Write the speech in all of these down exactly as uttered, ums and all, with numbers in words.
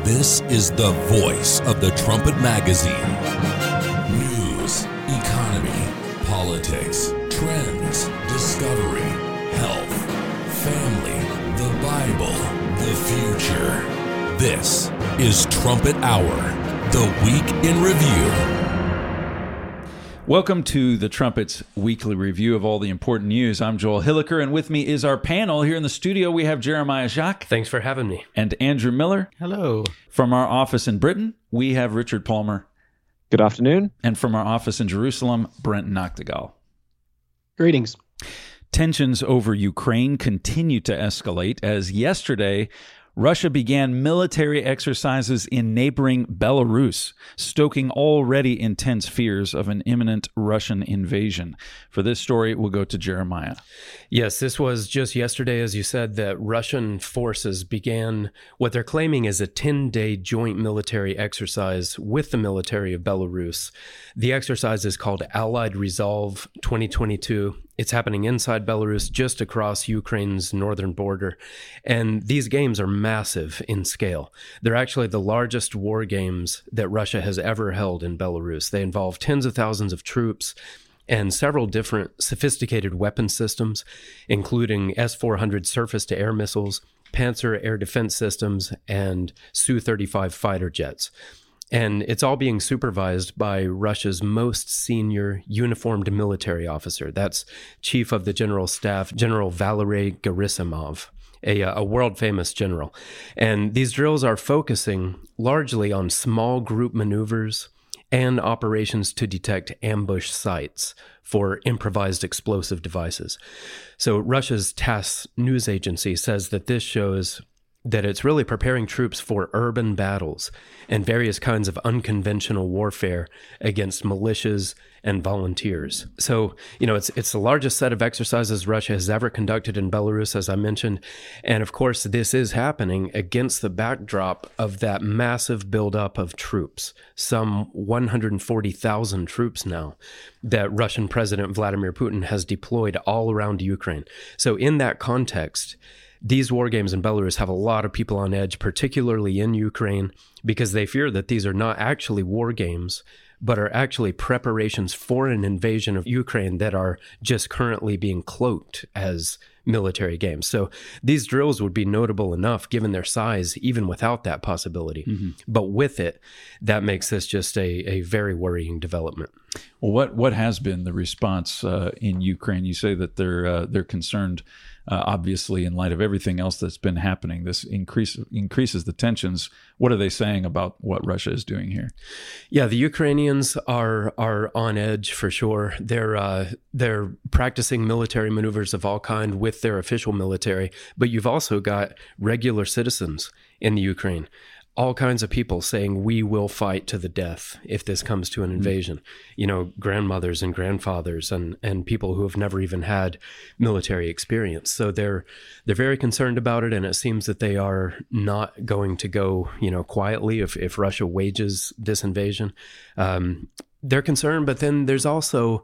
This is the voice of the Trumpet Magazine. News, economy, politics, trends, discovery, health, family, the Bible, the future. This is Trumpet Hour, the week in review. Welcome to the Trumpet's weekly review of all the important news. I'm Joel Hilliker, and with me is our panel. Here in the studio, we have Jeremiah Jacques. Thanks for having me. And Andrew Miller. Hello. From our office in Britain, we have Richard Palmer. Good afternoon. And from our office in Jerusalem, Brent Noctegal. Greetings. Tensions over Ukraine continue to escalate as yesterday, Russia began military exercises in neighboring Belarus, stoking already intense fears of an imminent Russian invasion. For this story, we'll go to Jeremiah. Yes, this was just yesterday, as you said, that Russian forces began what they're claiming is a ten-day joint military exercise with the military of Belarus. The exercise is called Allied Resolve twenty twenty-two. It's happening inside Belarus, just across Ukraine's northern border. And these games are massive in scale. They're actually the largest war games that Russia has ever held in Belarus. They involve tens of thousands of troops and several different sophisticated weapon systems, including S four hundred surface-to-air missiles, Panzer air defense systems, and S U thirty-five fighter jets. And it's all being supervised by Russia's most senior uniformed military officer. That's Chief of the General Staff, General Valery Gerasimov, a, a world-famous general. And these drills are focusing largely on small group maneuvers and operations to detect ambush sites for improvised explosive devices. So Russia's TASS news agency says that this shows that it's really preparing troops for urban battles and various kinds of unconventional warfare against militias and volunteers. So, you know, it's it's the largest set of exercises Russia has ever conducted in Belarus, as I mentioned. And of course, this is happening against the backdrop of that massive buildup of troops, some one hundred forty thousand troops now that Russian President Vladimir Putin has deployed all around Ukraine. So in that context, these war games in Belarus have a lot of people on edge, particularly in Ukraine, because they fear that these are not actually war games, but are actually preparations for an invasion of Ukraine that are just currently being cloaked as military games. So these drills would be notable enough given their size, even without that possibility. Mm-hmm. But with it, that makes this just a, a very worrying development. Well, what what has been the response uh, in Ukraine? You say that they're uh, they're concerned. Uh, obviously, in light of everything else that's been happening, this increase, increases the tensions. What are they saying about what Russia is doing here? Yeah, the Ukrainians are are on edge for sure. They're uh, they're practicing military maneuvers of all kind with their official military, but you've also got regular citizens in the Ukraine. All kinds of people saying, we will fight to the death if this comes to an invasion. Mm-hmm. You know, grandmothers and grandfathers and, and people who have never even had military experience. So they're they're very concerned about it, and it seems that they are not going to go, you know, quietly if, if Russia wages this invasion. Um, they're concerned, but then there's also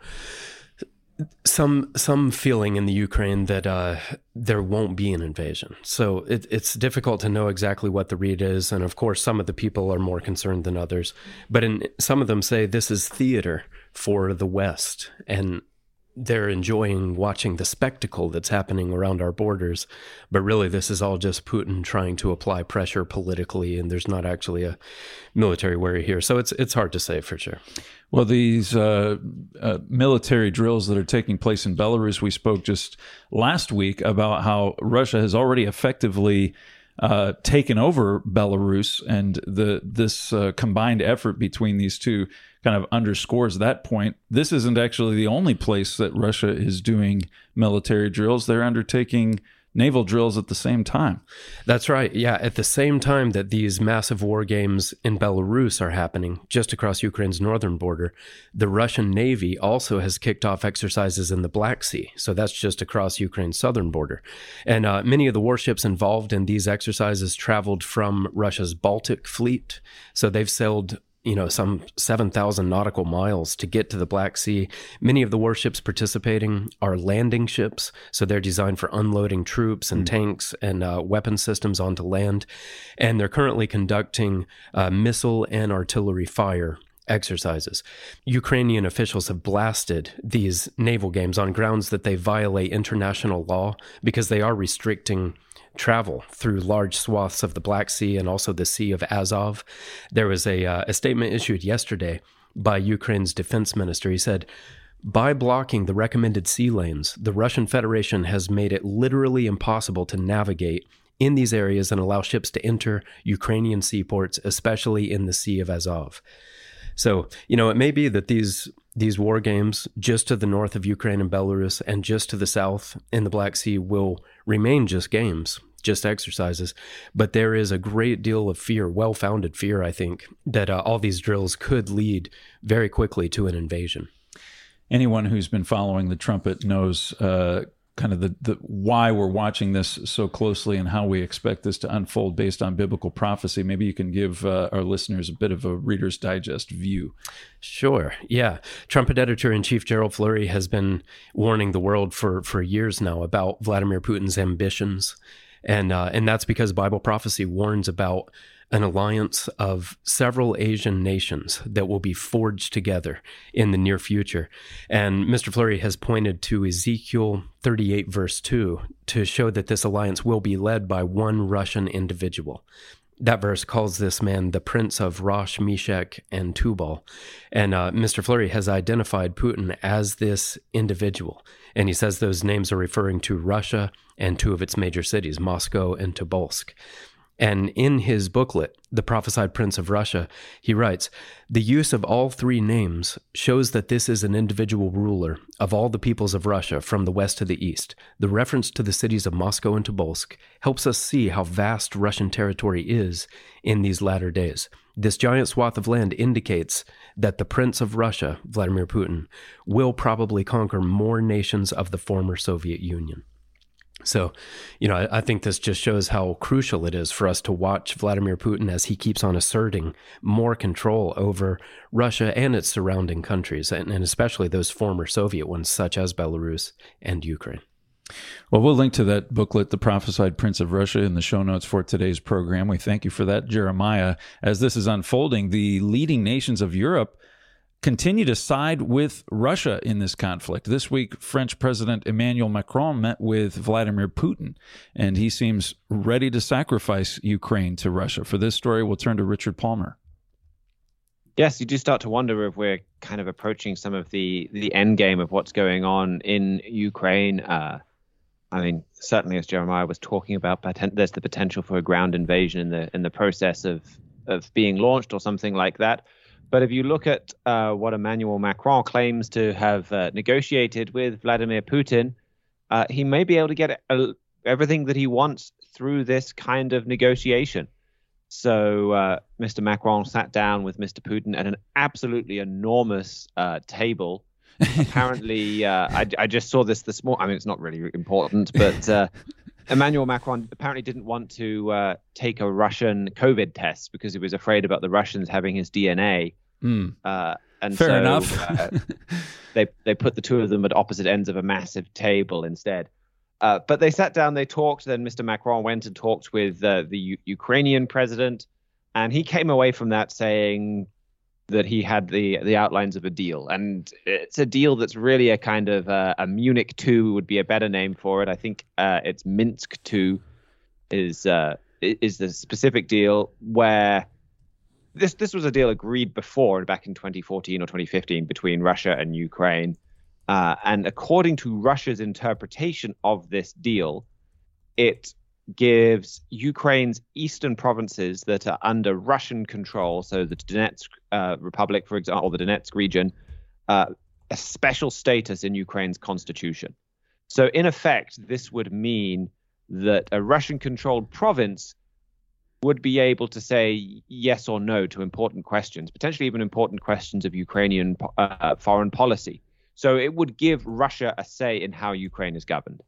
some some feeling in the Ukraine that uh, there won't be an invasion. So it, it's difficult to know exactly what the read is. And of course, some of the people are more concerned than others. But in, some of them say this is theater for the West. And they're enjoying watching the spectacle that's happening around our borders. But really, this is all just Putin trying to apply pressure politically. And there's not actually a military worry here. So it's it's hard to say for sure. Well, these uh, uh, military drills that are taking place in Belarus, we spoke just last week about how Russia has already effectively uh, taken over Belarus, and the this uh, combined effort between these two kind of underscores that point. This isn't actually the only place that Russia is doing military drills. They're undertaking naval drills at the same time. That's right. Yeah, at the same time that these massive war games in Belarus are happening, just across Ukraine's northern border, the Russian Navy also has kicked off exercises in the Black Sea. So that's just across Ukraine's southern border. And uh, many of the warships involved in these exercises traveled from Russia's Baltic fleet. So they've sailed you know, some seven thousand nautical miles to get to the Black Sea. Many of the warships participating are landing ships, so they're designed for unloading troops and mm. tanks and uh, weapon systems onto land. And they're currently conducting uh, missile and artillery fire exercises. Ukrainian officials have blasted these naval games on grounds that they violate international law because they are restricting travel through large swaths of the Black Sea and also the Sea of Azov. There was a, uh, a statement issued yesterday by Ukraine's defense minister. He said, by blocking the recommended sea lanes, the Russian Federation has made it literally impossible to navigate in these areas and allow ships to enter Ukrainian seaports, especially in the Sea of Azov. So, you know, it may be that these these war games just to the north of Ukraine and Belarus and just to the south in the Black Sea will remain just games, just exercises. But there is a great deal of fear, well-founded fear, I think, that uh, all these drills could lead very quickly to an invasion. Anyone who's been following the trumpet knows uh, kind of the, the why we're watching this so closely and how we expect this to unfold based on biblical prophecy. Maybe you can give uh, our listeners a bit of a Reader's Digest view. Sure. Yeah. Trumpet Editor-in-Chief Gerald Flurry has been warning the world for, for years now about Vladimir Putin's ambitions. And, uh, and that's because Bible prophecy warns about an alliance of several Asian nations that will be forged together in the near future. And Mister Flurry has pointed to Ezekiel thirty-eight, verse two, to show that this alliance will be led by one Russian individual. That verse calls this man the Prince of Rosh, Meshach, and Tubal. And uh, Mister Flurry has identified Putin as this individual. And he says those names are referring to Russia and two of its major cities, Moscow and Tobolsk. And in his booklet, The Prophesied Prince of Russia, he writes, the use of all three names shows that this is an individual ruler of all the peoples of Russia from the west to the east. The reference to the cities of Moscow and Tobolsk helps us see how vast Russian territory is in these latter days. This giant swath of land indicates that the Prince of Russia, Vladimir Putin, will probably conquer more nations of the former Soviet Union. So, you know, I, I think this just shows how crucial it is for us to watch Vladimir Putin as he keeps on asserting more control over Russia and its surrounding countries, and, and especially those former Soviet ones, such as Belarus and Ukraine. Well, we'll link to that booklet, The Prophesied Prince of Russia, in the show notes for today's program. We thank you for that, Jeremiah. As this is unfolding, the leading nations of Europe continue to side with Russia in this conflict. This week, French President Emmanuel Macron met with Vladimir Putin, and he seems ready to sacrifice Ukraine to Russia. For this story, we'll turn to Richard Palmer. Yes, you do start to wonder if we're kind of approaching some of the, the end game of what's going on in Ukraine. Uh, I mean, certainly, as Jeremiah was talking about, there's the potential for a ground invasion in the in the process of of being launched or something like that. But if you look at uh, what Emmanuel Macron claims to have uh, negotiated with Vladimir Putin, uh, he may be able to get uh, everything that he wants through this kind of negotiation. So uh, Mister Macron sat down with Mister Putin at an absolutely enormous uh, table. Apparently, uh, I, I just saw this this morning. I mean, it's not really important, but uh, Emmanuel Macron apparently didn't want to uh, take a Russian COVID test because he was afraid about the Russians having his D N A. Mm. Uh, and Fair so, enough. uh, they they put the two of them at opposite ends of a massive table instead. Uh, but they sat down, they talked. Then Mister Macron went and talked with uh, the U- Ukrainian president, and he came away from that saying that he had the the outlines of a deal. And it's a deal that's really a kind of uh, a Munich two would be a better name for it. I think uh, it's Minsk two is uh, is the specific deal where this this was a deal agreed before, back in twenty fourteen or twenty fifteen, between Russia and Ukraine. Uh, and according to Russia's interpretation of this deal, it gives Ukraine's eastern provinces that are under Russian control, so the Donetsk uh, Republic, for example, or the Donetsk region, uh, a special status in Ukraine's constitution. So in effect, this would mean that a Russian-controlled province would be able to say yes or no to important questions, potentially even important questions of Ukrainian uh, foreign policy. So it would give Russia a say in how Ukraine is governed.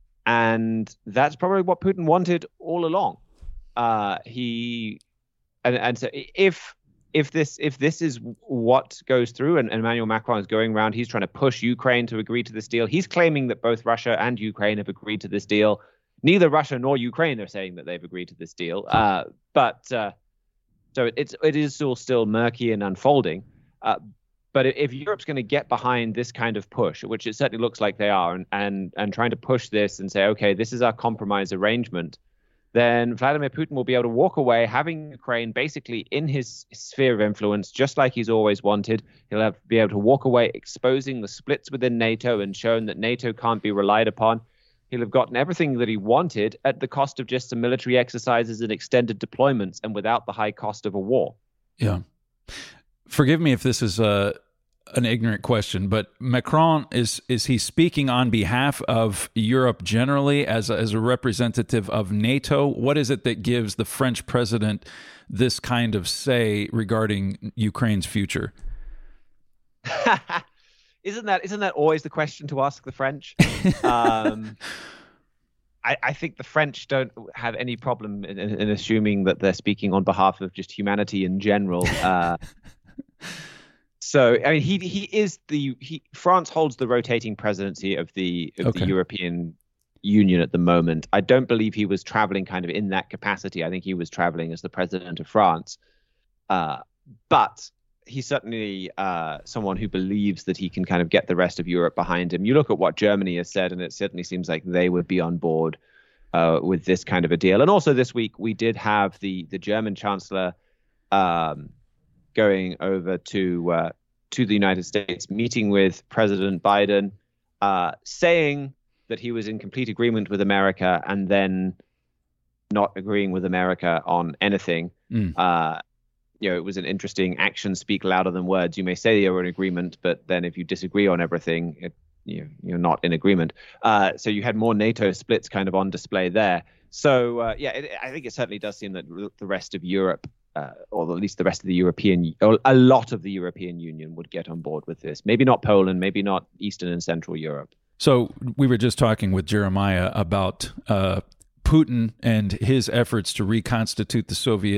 And that's probably what Putin wanted all along. Uh, he and, and so if if this if this is what goes through, and, and Emmanuel Macron is going around, he's trying to push Ukraine to agree to this deal. He's claiming that both Russia and Ukraine have agreed to this deal. Neither Russia nor Ukraine are saying that they've agreed to this deal. Uh, but uh, so it, it's it is still still murky and unfolding. Uh, but if Europe's going to get behind this kind of push, which it certainly looks like they are, and and and trying to push this and say, okay, this is our compromise arrangement, then Vladimir Putin will be able to walk away, having Ukraine basically in his sphere of influence, just like he's always wanted. He'll have, be able to walk away, exposing the splits within NATO and showing that NATO can't be relied upon. He'll have gotten everything that he wanted at the cost of just some military exercises and extended deployments, and without the high cost of a war. Yeah. Forgive me if this is a an ignorant question, but Macron, is is he speaking on behalf of Europe generally as a, as a representative of NATO? What is it that gives the French president this kind of say regarding Ukraine's future? Isn't that isn't that always the question to ask the French? um, I, I think the French don't have any problem in, in, in assuming that they're speaking on behalf of just humanity in general. Uh, So I mean, he he is the he France holds the rotating presidency of the of Okay. the European Union at the moment. I don't believe he was traveling kind of in that capacity. I think he was traveling as the president of France. Uh, but he's certainly uh, someone who believes that he can kind of get the rest of Europe behind him. You look at what Germany has said, and it certainly seems like they would be on board uh, with this kind of a deal. And also this week we did have the the German Chancellor Um, going over to uh, to the United States, meeting with President Biden, uh, saying that he was in complete agreement with America, and then not agreeing with America on anything. Mm. Uh, you know, it was an interesting actions speak louder than words. You may say you're in agreement, but then if you disagree on everything, it, you know, you're not in agreement. Uh, so you had more NATO splits kind of on display there. So uh, yeah, it, I think it certainly does seem that the rest of Europe, Uh, or at least the rest of the European, or a lot of the European Union would get on board with this. Maybe not Poland, maybe not Eastern and Central Europe. So we were just talking with Jeremiah about uh, Putin and his efforts to reconstitute the Soviet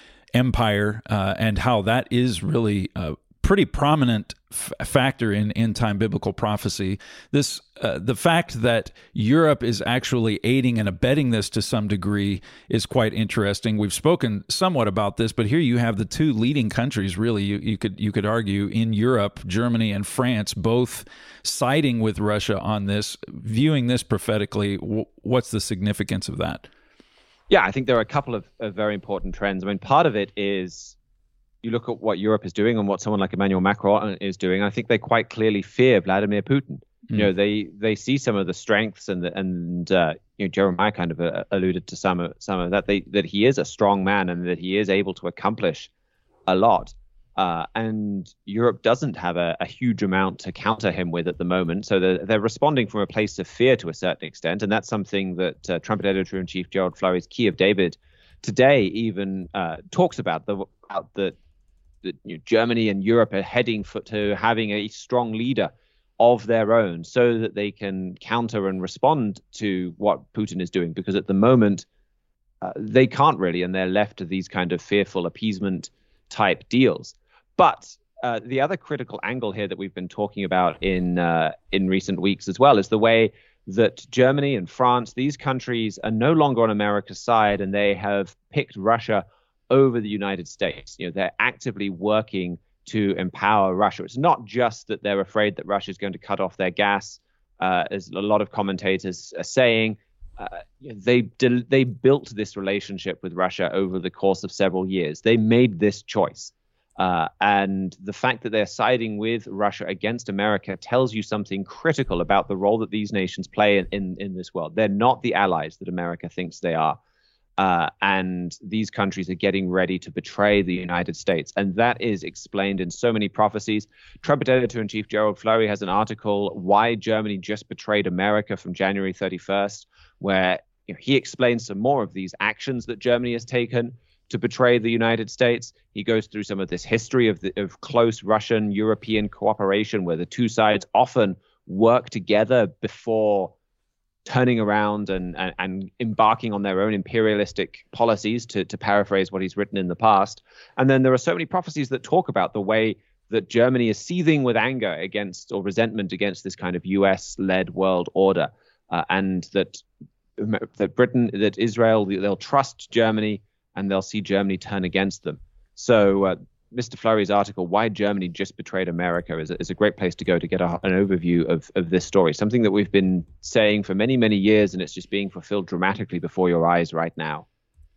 empire uh, and how that is really a pretty prominent f- factor in end-time biblical prophecy. This, uh, the fact that Europe is actually aiding and abetting this to some degree is quite interesting. We've spoken somewhat about this, but here you have the two leading countries, really, you, you could you could argue, in Europe, Germany and France, both siding with Russia on this, viewing this prophetically. W- what's the significance of that? Yeah, I think there are a couple of, of very important trends. I mean, part of it is you look at what Europe is doing and what someone like Emmanuel Macron is doing. I think they quite clearly fear Vladimir Putin. Mm. You know, they they see some of the strengths, and the, and uh, you know, Jeremiah kind of uh, alluded to some of some of that. They that he is a strong man and that he is able to accomplish a lot. Uh, and Europe doesn't have a, a huge amount to counter him with at the moment. So they're, they're responding from a place of fear to a certain extent. And that's something that uh, Trumpet Editor-in-Chief Gerald Flurry's Key of David today even uh, talks about, the, about the, the you know, Germany and Europe are heading for, to having a strong leader of their own so that they can counter and respond to what Putin is doing. Because at the moment, uh, they can't really, and they're left to these kind of fearful appeasement type deals. But uh, the other critical angle here that we've been talking about in uh, in recent weeks as well is the way that Germany and France, these countries, are no longer on America's side, and they have picked Russia over the United States. You know, they're actively working to empower Russia. It's not just that they're afraid that Russia is going to cut off their gas, uh, as a lot of commentators are saying. Uh, they they built this relationship with Russia over the course of several years. They made this choice. Uh, and the fact that they're siding with Russia against America tells you something critical about the role that these nations play in, in, in this world. They're not the allies that America thinks they are. Uh, and these countries are getting ready to betray the United States. And that is explained in so many prophecies. Trumpet Editor-in-Chief Gerald Flurry has an article, Why Germany Just Betrayed America, from January thirty-first, where you know, he explains some more of these actions that Germany has taken to betray the United States. He goes through some of this history of, the, of close Russian-European cooperation, where the two sides often work together before turning around and, and, and embarking on their own imperialistic policies, to, to paraphrase what he's written in the past. And then there are so many prophecies that talk about the way that Germany is seething with anger against or resentment against this kind of U S-led world order, uh, and that that Britain, that Israel, they'll trust Germany and they'll see Germany turn against them. So uh, Mister Fleury's article, Why Germany Just Betrayed America, is a, is a great place to go to get a, an overview of, of this story, something that we've been saying for many, many years, and it's just being fulfilled dramatically before your eyes right now.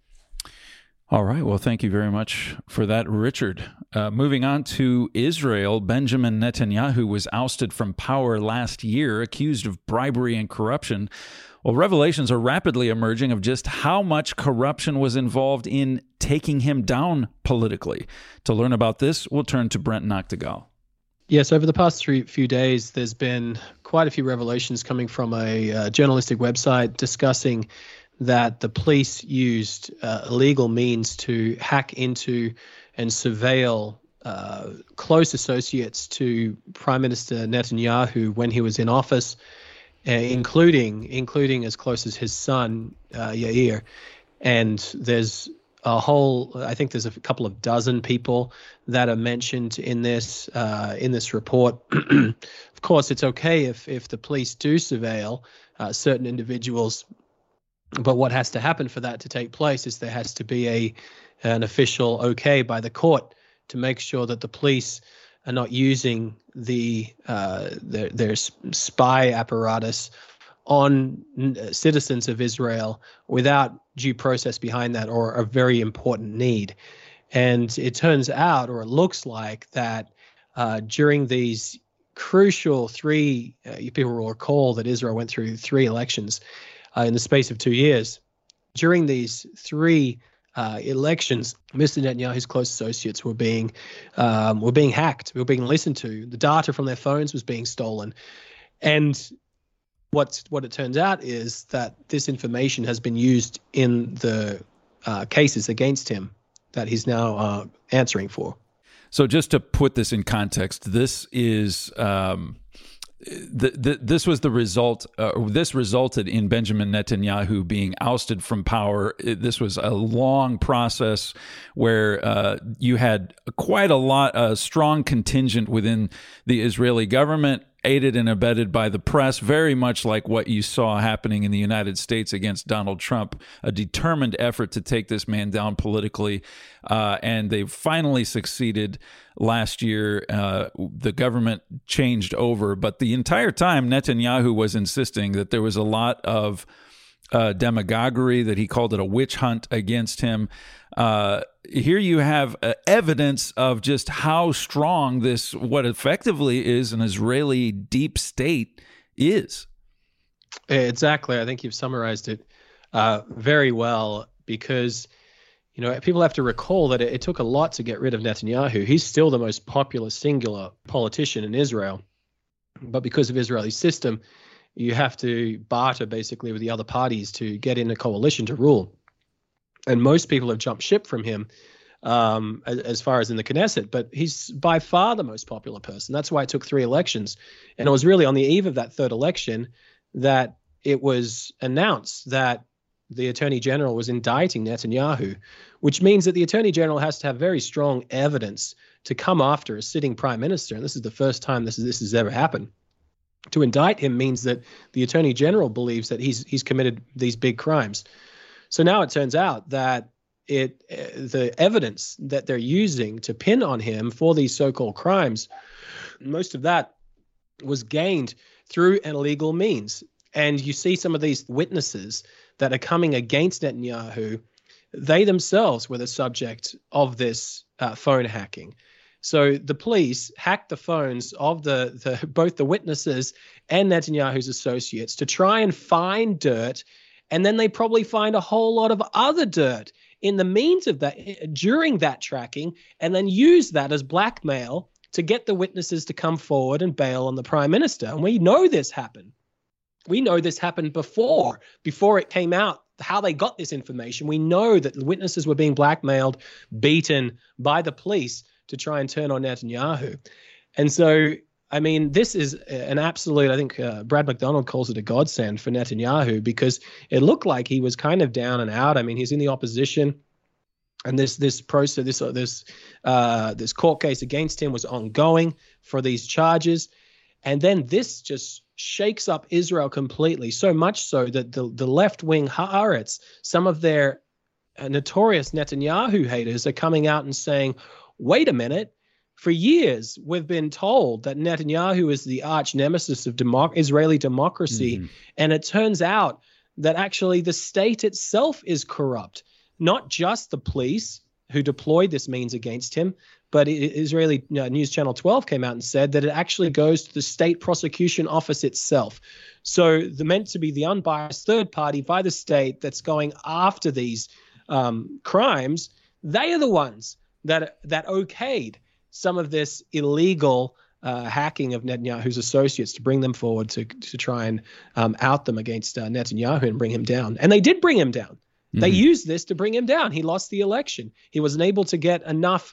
All right. Well, thank you very much for that, Richard. Uh, moving on to Israel, Benjamin Netanyahu was ousted from power last year, accused of bribery and corruption. Well, revelations are rapidly emerging of just how much corruption was involved in taking him down politically. To learn about this, we'll turn to Brent Noctegal. Yes, over the past three, few days, there's been quite a few revelations coming from a uh, journalistic website discussing that the police used uh, illegal means to hack into and surveil uh, close associates to Prime Minister Netanyahu when he was in office, uh, including including as close as his son, uh, Yair. And there's a whole, I think there's a couple of dozen people that are mentioned in this uh, in this report. Of course, it's okay if if the police do surveil uh, certain individuals, but what has to happen for that to take place is there has to be a an official okay by the court to make sure that the police are not using the uh, their, their spy apparatus on citizens of Israel without due process behind that, or a very important need. And it turns out, or it looks like, that uh, during these crucial three, uh, people will recall that Israel went through three elections uh, in the space of two years. During these three uh, elections, Mister Netanyahu's close associates were being um, were being hacked, were being listened to. The data from their phones was being stolen, and What's, what it turns out is that this information has been used in the uh, cases against him that he's now uh, answering for. So just to put this in context, this is um, the, the, this was the result. Uh, this resulted in Benjamin Netanyahu being ousted from power. It, this was a long process where uh, you had quite a lot, a strong contingent within the Israeli government, aided and abetted by the press, very much like what you saw happening in the United States against Donald Trump, a determined effort to take this man down politically. Uh, and they finally succeeded last year. Uh, the government changed over, but the entire time Netanyahu was insisting that there was a lot of uh, demagoguery, that he called it a witch hunt against him. Uh, here you have uh, evidence of just how strong this, what effectively is an Israeli deep state, is. Exactly. I think you've summarized it uh, very well, because, you know, people have to recall that it, it took a lot to get rid of Netanyahu. He's still the most popular singular politician in Israel. But because of Israeli system, you have to barter basically with the other parties to get in a coalition to rule. And most people have jumped ship from him um, as, as far as in the Knesset, but he's by far the most popular person. That's why it took three elections. And it was really on the eve of that third election that it was announced that the Attorney General was indicting Netanyahu, which means that the Attorney General has to have very strong evidence to come after a sitting prime minister. And this is the first time this, is, this has ever happened. To indict him means that the Attorney General believes that he's he's committed these big crimes. So now it turns out that it uh, the evidence that they're using to pin on him for these so-called crimes, most of that was gained through an illegal means. And you see some of these witnesses that are coming against Netanyahu, they themselves were the subject of this uh, phone hacking. So the police hacked the phones of the, the both the witnesses and Netanyahu's associates to try and find dirt. And then they probably find a whole lot of other dirt in the means of that during that tracking, and then use that as blackmail to get the witnesses to come forward and bail on the prime minister. And we know this happened. We know this happened before, before it came out how they got this information. We know that the witnesses were being blackmailed, beaten by the police to try and turn on Netanyahu. And so I mean, this is an absolute, I think uh, Brad McDonald calls it a godsend for Netanyahu, because it looked like he was kind of down and out. I mean, he's in the opposition, and this this process, this uh, this uh, this court case against him was ongoing for these charges. And then this just shakes up Israel completely, so much so that the, the left-wing Haaretz, some of their uh, notorious Netanyahu haters, are coming out and saying, wait a minute, for years, we've been told that Netanyahu is the arch nemesis of democ- Israeli democracy. Mm-hmm. And it turns out that actually the state itself is corrupt, not just the police who deployed this means against him, but Israeli uh, News Channel twelve came out and said that it actually goes to the state prosecution office itself. So the meant to be the unbiased third party by the state that's going after these um, crimes, they are the ones that that okayed some of this illegal uh, hacking of Netanyahu's associates to bring them forward to to try and um, out them against uh, Netanyahu and bring him down. And they did bring him down. Mm-hmm. They used this to bring him down. He lost the election. He wasn't able to get enough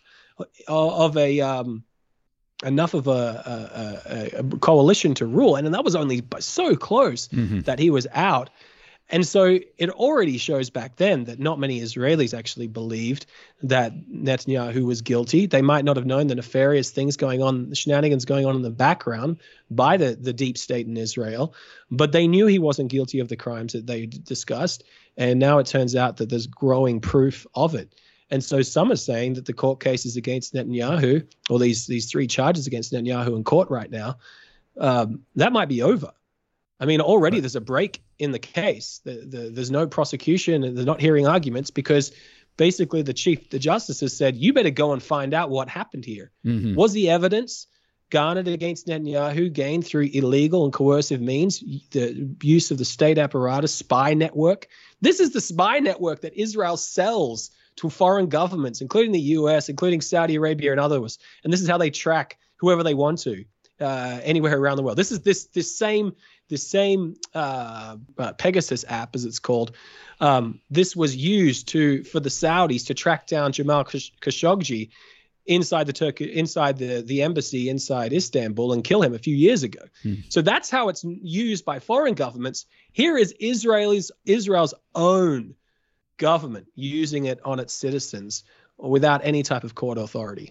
of a um, enough of a, a, a coalition to rule, and, and that was only so close mm-hmm. that he was out. And so it already shows back then that not many Israelis actually believed that Netanyahu was guilty. They might not have known the nefarious things going on, the shenanigans going on in the background by the, the deep state in Israel, but they knew he wasn't guilty of the crimes that they discussed. And now it turns out that there's growing proof of it. And so some are saying that the court cases against Netanyahu, or these these three charges against Netanyahu in court right now, um, that might be over. I mean, already there's a break in the case. The, the, there's no prosecution, and they're not hearing arguments because basically the chief, the justice has said, you better go and find out what happened here. Mm-hmm. Was the evidence garnered against Netanyahu gained through illegal and coercive means, the use of the state apparatus, spy network? This is the spy network that Israel sells to foreign governments, including the U S, including Saudi Arabia and others. And this is how they track whoever they want to uh, anywhere around the world. This is this this same this same uh, uh, Pegasus app, as it's called. Um, this was used to for the Saudis to track down Jamal Khashoggi inside the Turkey, inside the the embassy inside Istanbul, and kill him a few years ago. Hmm. So that's how it's used by foreign governments. Here is Israel's Israel's own government using it on its citizens without any type of court authority.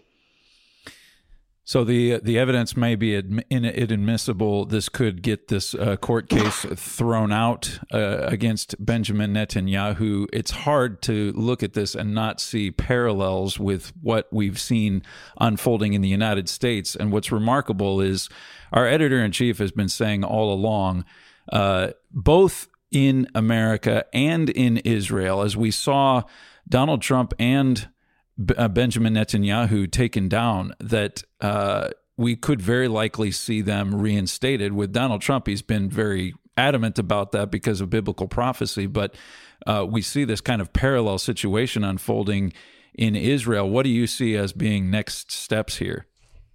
So the the evidence may be admi- inadmissible. This could get this uh, court case thrown out uh, against Benjamin Netanyahu. It's hard to look at this and not see parallels with what we've seen unfolding in the United States. And what's remarkable is our editor-in-chief has been saying all along, uh, both in America and in Israel, as we saw Donald Trump and Uh, Benjamin Netanyahu taken down, that uh, we could very likely see them reinstated. With Donald Trump, he's been very adamant about that because of biblical prophecy, but uh, we see this kind of parallel situation unfolding in Israel. What do you see as being next steps here?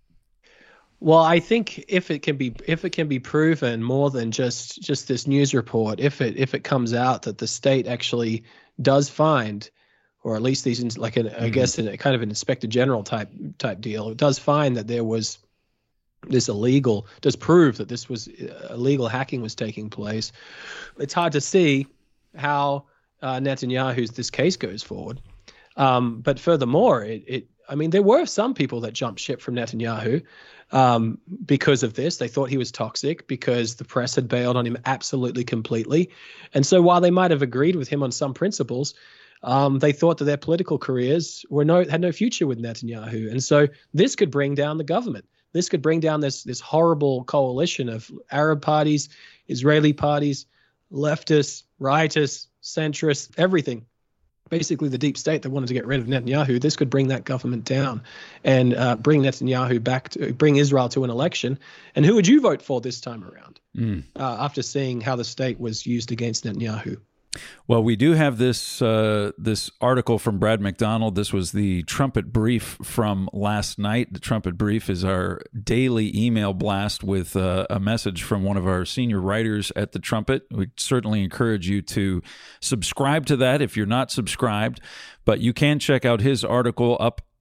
Well, I think if it can be if it can be proven more than just just this news report, if it if it comes out that the state actually does find, or at least these, like, a, mm-hmm. I guess, in a kind of an inspector general type type deal, it does find that there was this illegal, does prove that this was uh, illegal hacking was taking place. It's hard to see how uh, Netanyahu's this case goes forward. Um, but furthermore, it, it, I mean, there were some people that jumped ship from Netanyahu um, because of this. They thought he was toxic because the press had bailed on him absolutely completely. And so while they might have agreed with him on some principles, Um, they thought that their political careers were no had no future with Netanyahu. And so this could bring down the government. This could bring down this this horrible coalition of Arab parties, Israeli parties, leftists, rightists, centrists, everything. Basically the deep state that wanted to get rid of Netanyahu. This could bring that government down and uh, bring Netanyahu back to bring Israel to an election. And who would you vote for this time around mm. uh, after seeing how the state was used against Netanyahu? Well, we do have this uh, this article from Brad McDonald. This was the Trumpet Brief from last night. The Trumpet Brief is our daily email blast with uh, a message from one of our senior writers at the Trumpet. We certainly encourage you to subscribe to that if you're not subscribed, but you can check out his article up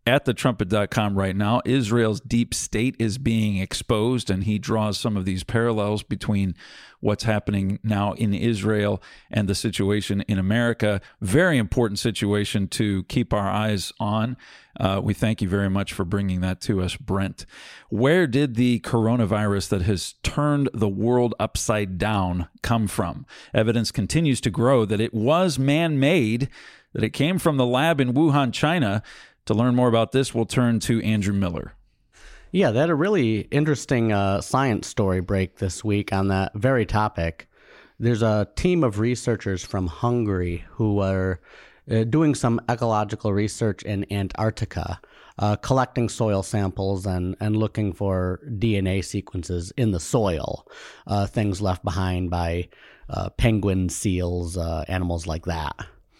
at the trumpet dot com right now. Israel's deep state is being exposed, and he draws some of these parallels between what's happening now in Israel and the situation in America. Very important situation to keep our eyes on. Uh, we thank you very much for bringing that to us, Brent. Where did the coronavirus that has turned the world upside down come from? Evidence continues to grow that it was man-made, that it came from the lab in Wuhan, China. To learn more about this, we'll turn to Andrew Miller. Yeah, they had a really interesting uh, science story break this week on that very topic. There's a team of researchers from Hungary who are uh, doing some ecological research in Antarctica, uh, collecting soil samples and, and looking for D N A sequences in the soil, uh, things left behind by uh, penguins, seals, uh, animals like that.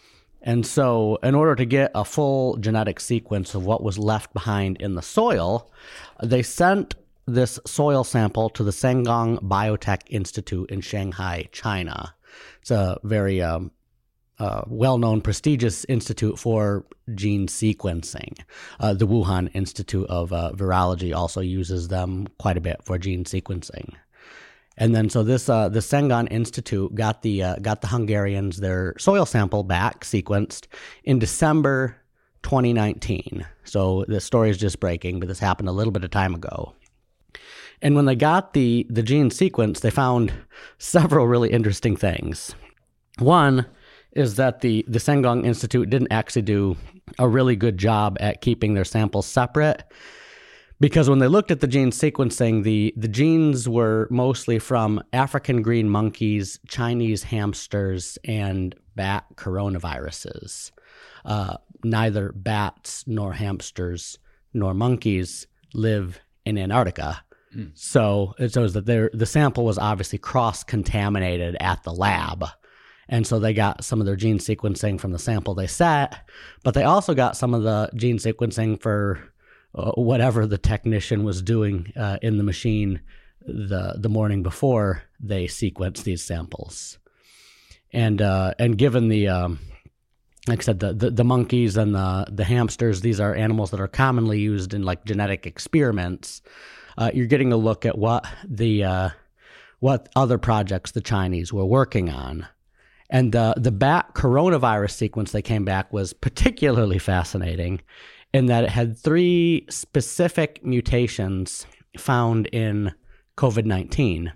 And so in order to get a full genetic sequence of what was left behind in the soil, they sent this soil sample to the Sangong Biotech Institute in Shanghai, China. It's a very um, uh, well-known, prestigious institute for gene sequencing. Uh, the Wuhan Institute of uh, Virology also uses them quite a bit for gene sequencing. And then, so this uh, the Sangong Institute got the uh, got the Hungarians their soil sample back sequenced in December twenty nineteen. So the story is just breaking, but this happened a little bit of time ago. And when they got the the gene sequence, they found several really interesting things. One is that the the Sangong Institute didn't actually do a really good job at keeping their samples separate. Because when they looked at the gene sequencing, the, the genes were mostly from African green monkeys, Chinese hamsters, and bat coronaviruses. Uh, neither bats nor hamsters nor monkeys live in Antarctica. Mm. So it shows that the sample was obviously cross-contaminated at the lab. And so they got some of their gene sequencing from the sample they set, but they also got some of the gene sequencing for Uh, whatever the technician was doing uh, in the machine the the morning before they sequenced these samples. And uh, and given the, um, like I said, the, the, the monkeys and the, the hamsters, these are animals that are commonly used in like genetic experiments, uh, you're getting a look at what the uh, what other projects the Chinese were working on. And the, the bat coronavirus sequence they came back was particularly fascinating, in that it had three specific mutations found in COVID nineteen,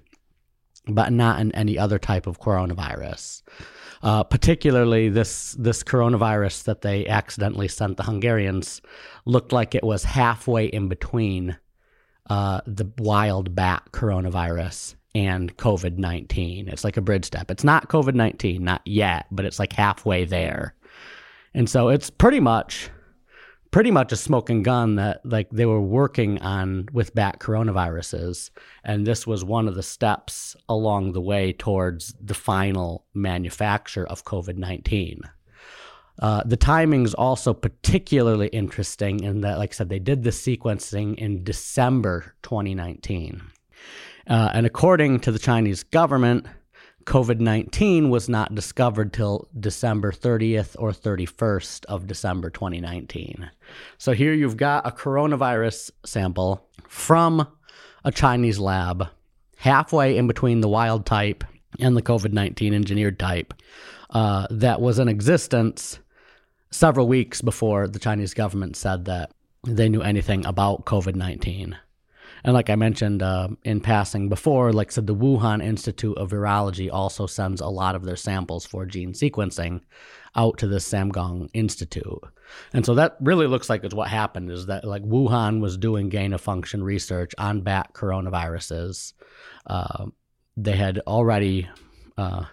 but not in any other type of coronavirus. Uh, particularly, this this coronavirus that they accidentally sent the Hungarians looked like it was halfway in between uh, the wild bat coronavirus and COVID nineteen. It's like a bridge step. It's not COVID nineteen, not yet, but it's like halfway there. And so it's pretty much... pretty much a smoking gun that like they were working on with bat coronaviruses. And this was one of the steps along the way towards the final manufacture of COVID nineteen. Uh, the timing's also particularly interesting in that, like I said, they did the sequencing in December twenty nineteen. Uh, and according to the Chinese government, COVID nineteen was not discovered till December thirtieth or thirty-first of December twenty nineteen. So here you've got a coronavirus sample from a Chinese lab, halfway in between the wild type and the COVID nineteen engineered type, uh, that was in existence several weeks before the Chinese government said that they knew anything about COVID nineteen. And like I mentioned uh, in passing before, like I said, the Wuhan Institute of Virology also sends a lot of their samples for gene sequencing out to the Sangong Institute. And so that really looks like it's what happened, is that like Wuhan was doing gain-of-function research on bat coronaviruses. Uh, they had already uh,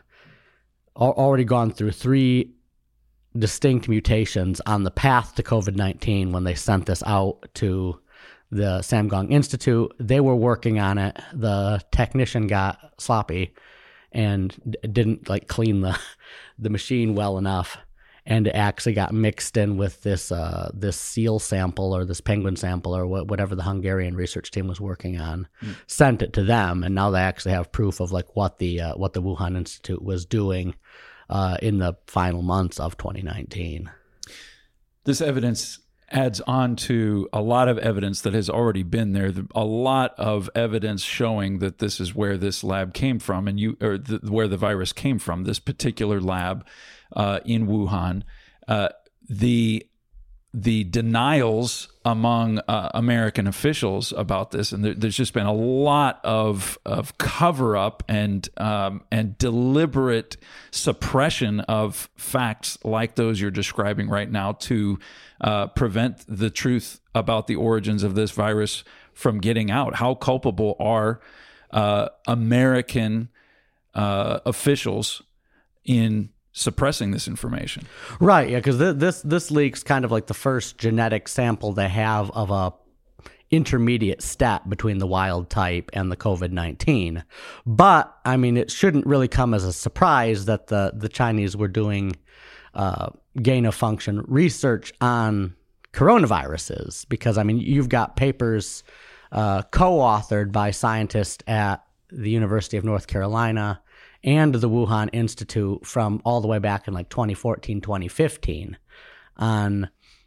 al- already gone through three distinct mutations on the path to COVID nineteen when they sent this out to the Sangong Institute. They were working on it. The technician got sloppy and d- didn't like clean the the machine well enough, and it actually got mixed in with this uh, this seal sample or this penguin sample or wh- whatever the Hungarian research team was working on. Mm. Sent it to them, and now they actually have proof of like what the uh, what the Wuhan Institute was doing uh, in the final months of twenty nineteen. This evidence adds on to a lot of evidence that has already been there. A lot of evidence showing that this is where this lab came from, and you or the, where the virus came from. This particular lab uh, in Wuhan. Uh, the the denials among uh, American officials about this, and there, there's just been a lot of of cover up and um, and deliberate suppression of facts like those you're describing right now to uh, prevent the truth about the origins of this virus from getting out. How culpable are uh, American uh, officials in suppressing this information? Right, yeah, because th- this this leak's kind of like the first genetic sample they have of a intermediate step between the wild type and the COVID nineteen. But, I mean, it shouldn't really come as a surprise that the, the Chinese were doing uh, gain-of-function research on coronaviruses, because, I mean, you've got papers uh, co-authored by scientists at the University of North Carolina and the Wuhan Institute from all the way back in like twenty fourteen, twenty fifteen on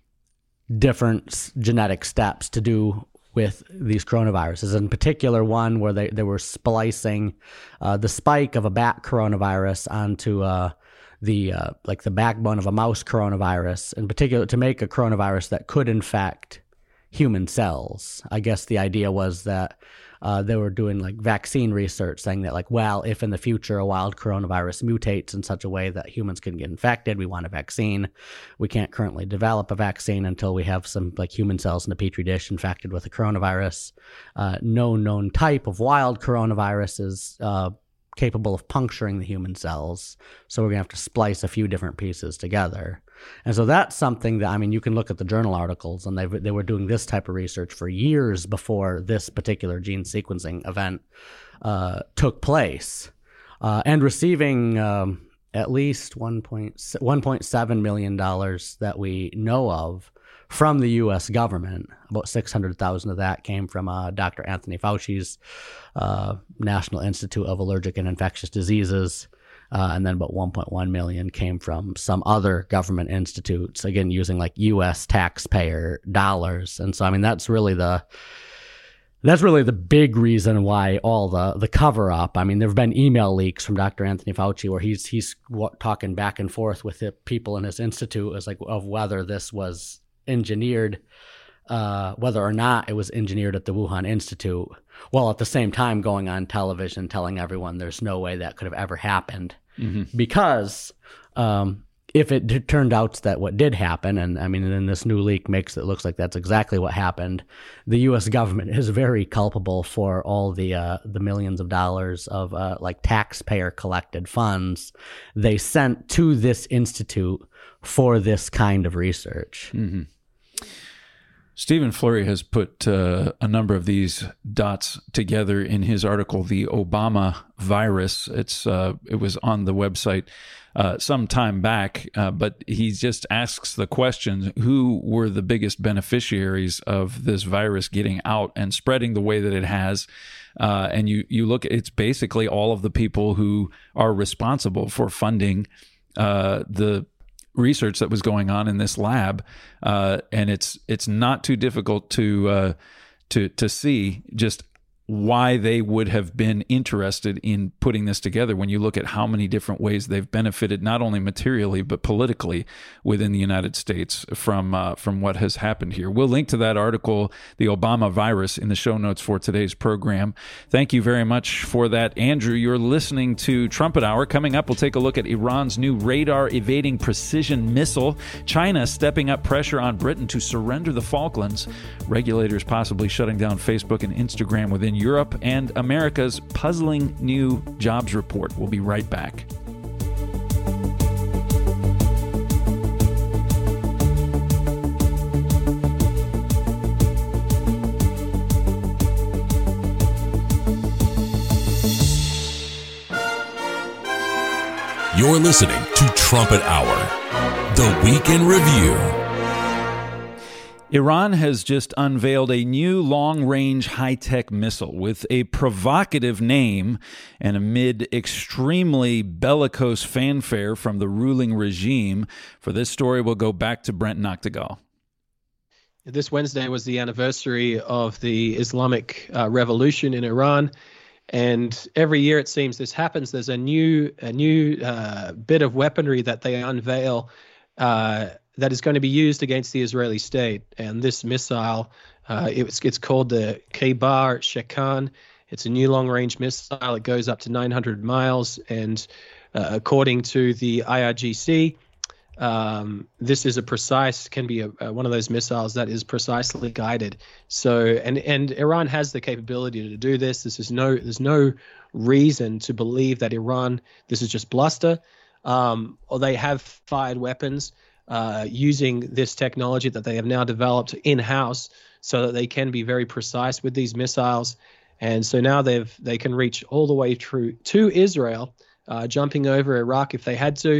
different genetic steps to do with these coronaviruses. In particular, one where they, they were splicing uh, the spike of a bat coronavirus onto uh, the uh, like the backbone of a mouse coronavirus, in particular to make a coronavirus that could infect human cells. I guess the idea was that Uh, they were doing like vaccine research, saying that like, well, if in the future a wild coronavirus mutates in such a way that humans can get infected, we want a vaccine. We can't currently develop a vaccine until we have some like human cells in a petri dish infected with a coronavirus. Uh, no known type of wild coronavirus is uh, capable of puncturing the human cells. So we're going to have to splice a few different pieces together. And so that's something that, I mean, you can look at the journal articles, and they they were doing this type of research for years before this particular gene sequencing event uh, took place, uh, and receiving um, at least one point seven million dollars that we know of from the U S government. About six hundred thousand dollars of that came from uh, Doctor Anthony Fauci's uh, National Institute of Allergic and Infectious Diseases. Uh, and then about one point one million came from some other government institutes, again, using like U S taxpayer dollars. And so, I mean, that's really the, that's really the big reason why all the, the cover up. I mean, there've been email leaks from Doctor Anthony Fauci where he's, he's talking back and forth with the people in his institute as like of whether this was engineered, uh, whether or not it was engineered at the Wuhan Institute, while at the same time going on television telling everyone there's no way that could have ever happened. Mm-hmm. Because um, if it d- turned out that what did happen, and I mean, then this new leak makes it looks like that's exactly what happened, the U S government is very culpable for all the uh, the millions of dollars of uh, like taxpayer collected funds they sent to this institute for this kind of research. Mm-hmm. Stephen Flurry has put uh, a number of these dots together in his article, "The Obama Virus." It's uh, it was on the website uh, some time back, uh, but he just asks the question: who were the biggest beneficiaries of this virus getting out and spreading the way that it has? Uh, and you you look, it's basically all of the people who are responsible for funding uh, the research that was going on in this lab, uh, and it's it's not too difficult to uh, to to see just why they would have been interested in putting this together when you look at how many different ways they've benefited, not only materially but politically within the United States from uh, from what has happened here. We'll link to that article, "The Obama Virus," in the show notes for today's program. Thank you very much for that, Andrew. You're listening to Trumpet Hour. Coming up, we'll take a look at Iran's new radar-evading precision missile, China stepping up pressure on Britain to surrender the Falklands, regulators possibly shutting down Facebook and Instagram within Europe, and America's puzzling new jobs report. We'll be right back. You're listening to Trumpet Hour, the Week in Review. Iran has just unveiled a new long-range high-tech missile with a provocative name, and amid extremely bellicose fanfare from the ruling regime. For this story, we'll go back to Brent Noctegal. This Wednesday was the anniversary of the Islamic uh, Revolution in Iran. And every year it seems this happens. There's a new a new uh, bit of weaponry that they unveil uh, that is going to be used against the Israeli state. And this missile, uh, it's it's called the Khaybar Shekan. It's a new long-range missile. It goes up to nine hundred miles, and uh, according to the I R G C, um, this is a precise, can be a, a, one of those missiles that is precisely guided. So, and and Iran has the capability to do this. This is no, there's no reason to believe that Iran, this is just bluster, um, or they have fired weapons uh, using this technology that they have now developed in-house, so that they can be very precise with these missiles. And so now they've they can reach all the way through to Israel, uh, jumping over Iraq if they had to,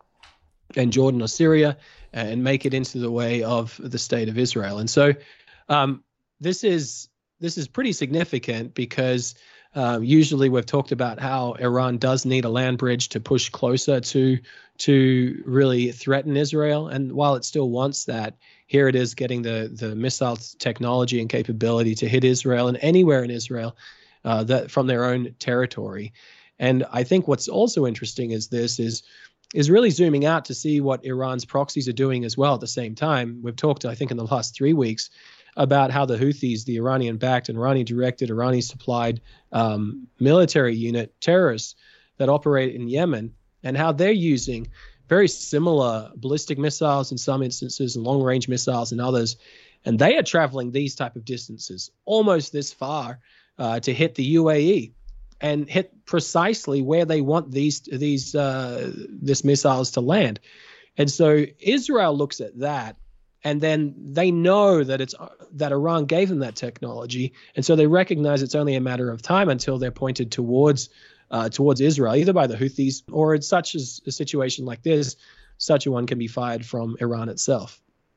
and Jordan or Syria, and make it into the way of the state of Israel. And so um, this is this is pretty significant, because uh, usually we've talked about how Iran does need a land bridge to push closer to to really threaten Israel. And while it still wants that, here it is getting the the missile technology and capability to hit Israel and anywhere in Israel uh, that from their own territory. And I think what's also interesting is this is is really zooming out to see what Iran's proxies are doing as well at the same time. We've talked, I think, in the last three weeks about how the Houthis, the Iranian-backed and Iranian-directed, Iranian-supplied um, military unit terrorists that operate in Yemen, and how they're using very similar ballistic missiles in some instances and long-range missiles in others. And they are traveling these type of distances, almost this far, uh, to hit the U A E and hit precisely where they want these these uh, this missiles to land. And so Israel looks at that, and then they know that it's that Iran gave them that technology, and so they recognize it's only a matter of time until they're pointed towards uh, towards Israel, either by the Houthis or in such as a situation like this, such a one can be fired from Iran itself.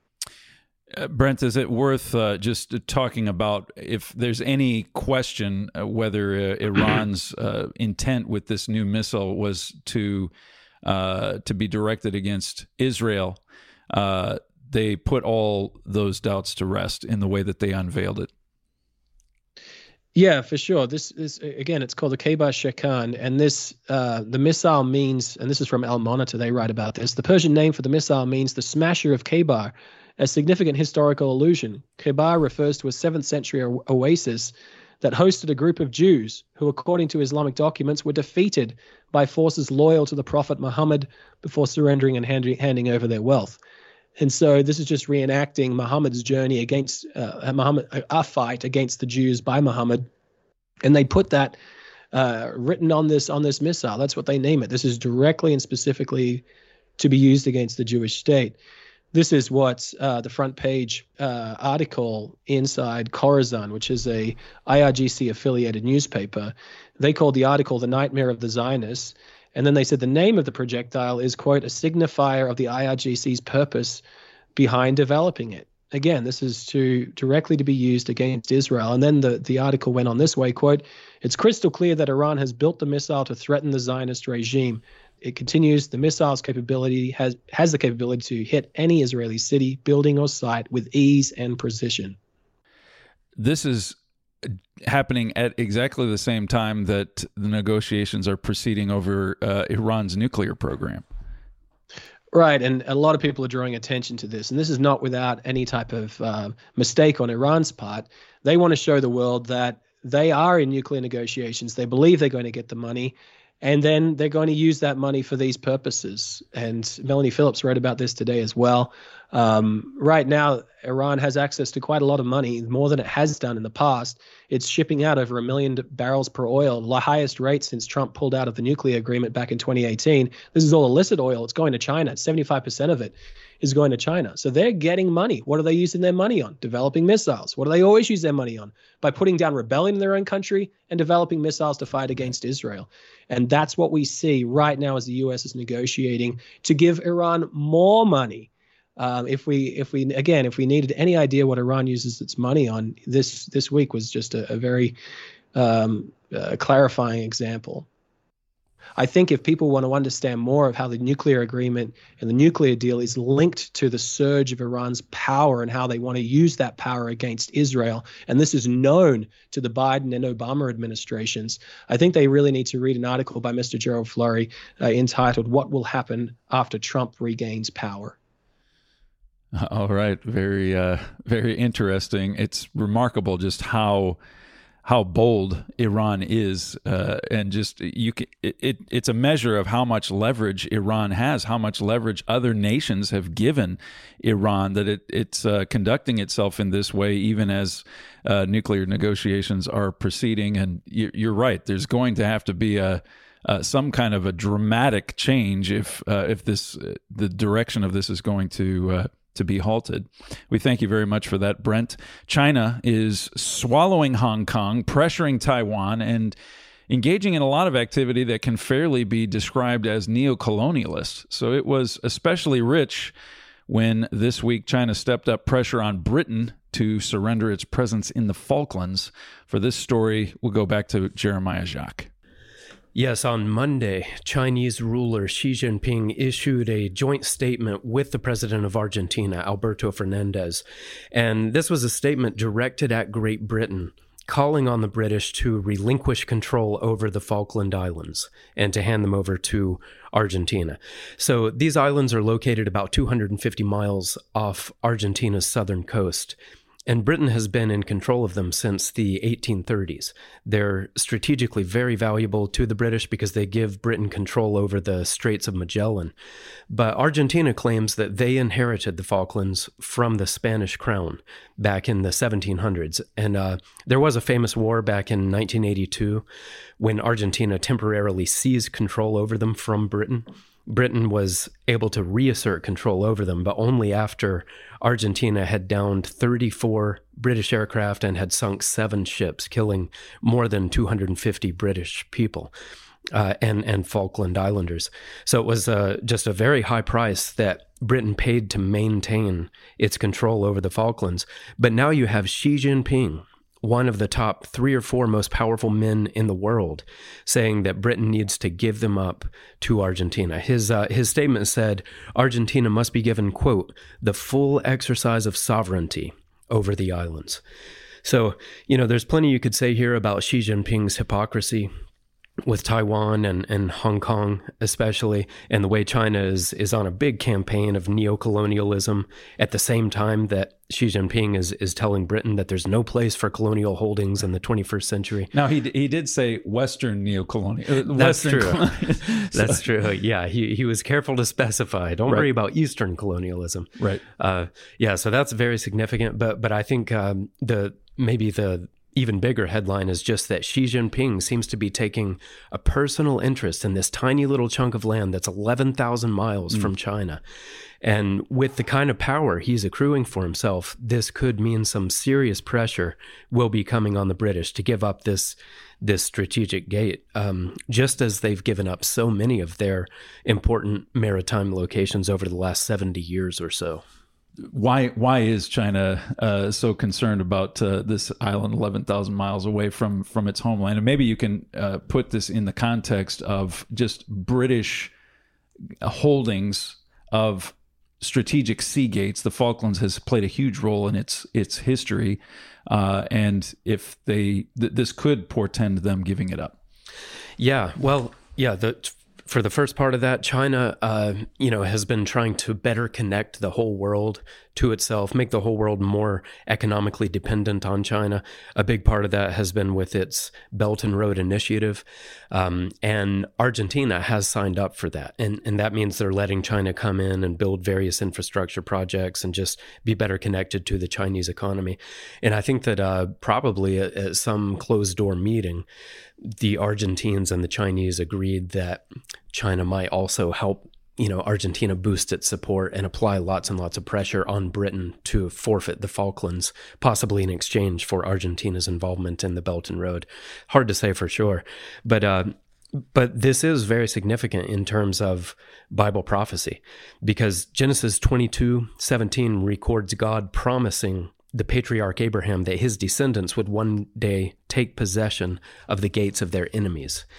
Uh, Brent, is it worth uh, just talking about if there's any question uh, whether uh, Iran's uh, intent with this new missile was to uh, to be directed against Israel? Uh, they put all those doubts to rest in the way that they unveiled it. Yeah, for sure. This is, again, it's called the Khaybar Shekan, and this uh, the missile means, and this is from Al Monitor, they write about this. The Persian name for the missile means the smasher of Khaybar, a significant historical allusion. Khaybar refers to a seventh century o- oasis that hosted a group of Jews who, according to Islamic documents, were defeated by forces loyal to the Prophet Muhammad before surrendering and hand- handing over their wealth. And so this is just reenacting Muhammad's journey against uh, Muhammad, a fight against the Jews by Muhammad, and they put that uh, written on this on this missile. That's what they name it. This is directly and specifically to be used against the Jewish state. This is what uh, the front page uh, article inside Khorasan, which is a I R G C affiliated newspaper. They called the article "The Nightmare of the Zionists." And then they said the name of the projectile is, quote, a signifier of the I R G C's purpose behind developing it. Again, this is to directly to be used against Israel. And then the, the article went on this way, quote, it's crystal clear that Iran has built the missile to threaten the Zionist regime. It continues, the missile's capability has, has the capability to hit any Israeli city, building, or site with ease and precision. This is happening at exactly the same time that the negotiations are proceeding over uh, Iran's nuclear program. Right, and a lot of people are drawing attention to this, and this is not without any type of uh, mistake on Iran's part. They want to show the world that they are in nuclear negotiations. They believe they're going to get the money, and then they're going to use that money for these purposes. And Melanie Phillips wrote about this today as well. Um, right now, Iran has access to quite a lot of money, more than it has done in the past. It's shipping out over a million barrels per oil, the highest rate since Trump pulled out of the nuclear agreement back in twenty eighteen. This is all illicit oil. It's going to China. seventy-five percent of it is going to China. So they're getting money. What are they using their money on? Developing missiles. What do they always use their money on? By putting down rebellion in their own country and developing missiles to fight against Israel. And that's what we see right now as the U S is negotiating to give Iran more money. Um, if we, if we, again, if we needed any idea what Iran uses its money on, this this week was just a, a very um, uh, clarifying example. I think if people want to understand more of how the nuclear agreement and the nuclear deal is linked to the surge of Iran's power and how they want to use that power against Israel, and this is known to the Biden and Obama administrations, I think they really need to read an article by Mister Gerald Flurry uh, entitled "What Will Happen After Trump Regains Power." All right, very, uh, very interesting. It's remarkable just how how bold Iran is, uh, and just you can, it, it it's a measure of how much leverage Iran has, how much leverage other nations have given Iran, that it it's uh, conducting itself in this way, even as uh, nuclear negotiations are proceeding. And you're, you're right, there's going to have to be a uh, some kind of a dramatic change if uh, if this uh, the direction of this is going to. Uh, to be halted. We thank you very much for that, Brent. China is swallowing Hong Kong, pressuring Taiwan, and engaging in a lot of activity that can fairly be described as neo-colonialist. So it was especially rich when this week China stepped up pressure on Britain to surrender its presence in the Falklands. For this story, we'll go back to Jeremiah Jacques. Yes, on Monday, Chinese ruler Xi Jinping issued a joint statement with the president of Argentina, Alberto Fernandez. And this was a statement directed at Great Britain, calling on the British to relinquish control over the Falkland Islands and to hand them over to Argentina. So these islands are located about two hundred fifty miles off Argentina's southern coast. And Britain has been in control of them since the eighteen thirties. They're strategically very valuable to the British because they give Britain control over the Straits of Magellan. But Argentina claims that they inherited the Falklands from the Spanish crown back in the seventeen hundreds. And uh, there was a famous war back in nineteen eighty-two when Argentina temporarily seized control over them from Britain. Britain was able to reassert control over them, but only after Argentina had downed thirty-four British aircraft and had sunk seven ships, killing more than two hundred fifty British people uh, and, and Falkland Islanders. So it was uh, just a very high price that Britain paid to maintain its control over the Falklands. But now you have Xi Jinping, one of the top three or four most powerful men in the world, saying that Britain needs to give them up to Argentina. His uh, his statement said Argentina must be given, quote, the full exercise of sovereignty over the islands. So, you know, there's plenty you could say here about Xi Jinping's hypocrisy with Taiwan and, and Hong Kong especially, and the way China is is on a big campaign of neo-colonialism at the same time that Xi Jinping is is telling Britain that there's no place for colonial holdings in the twenty-first century. Now, he he did say Western neo-colonial. Uh, That's Western true. colonial. That's true. Yeah, he, he was careful to specify. Don't Right. worry about Eastern colonialism. Right. Uh, yeah, so that's very significant. But but I think um, the maybe the even bigger headline is just that Xi Jinping seems to be taking a personal interest in this tiny little chunk of land that's eleven thousand miles mm. from China. And with the kind of power he's accruing for himself, this could mean some serious pressure will be coming on the British to give up this this strategic gate, um, just as they've given up so many of their important maritime locations over the last seventy years or so. Why why is China uh, so concerned about uh, this island eleven thousand miles away from, from its homeland? And maybe you can uh, put this in the context of just British holdings of strategic sea gates. The Falklands has played a huge role in its its history, uh, and if they th- this could portend them giving it up. Yeah, well, yeah, the for the first part of that, China, uh, you know, has been trying to better connect the whole world to itself, make the whole world more economically dependent on China. A big part of that has been with its Belt and Road Initiative. Um, and Argentina has signed up for that. And, and that means they're letting China come in and build various infrastructure projects and just be better connected to the Chinese economy. And I think that uh, probably at, at some closed door meeting, the Argentines and the Chinese agreed that China might also help, you know, Argentina boost its support and apply lots and lots of pressure on Britain to forfeit the Falklands, possibly in exchange for Argentina's involvement in the Belt and Road. Hard to say for sure, but uh, but this is very significant in terms of Bible prophecy, because Genesis twenty-two seventeen records God promising the patriarch Abraham that his descendants would one day take possession of the gates of their enemies.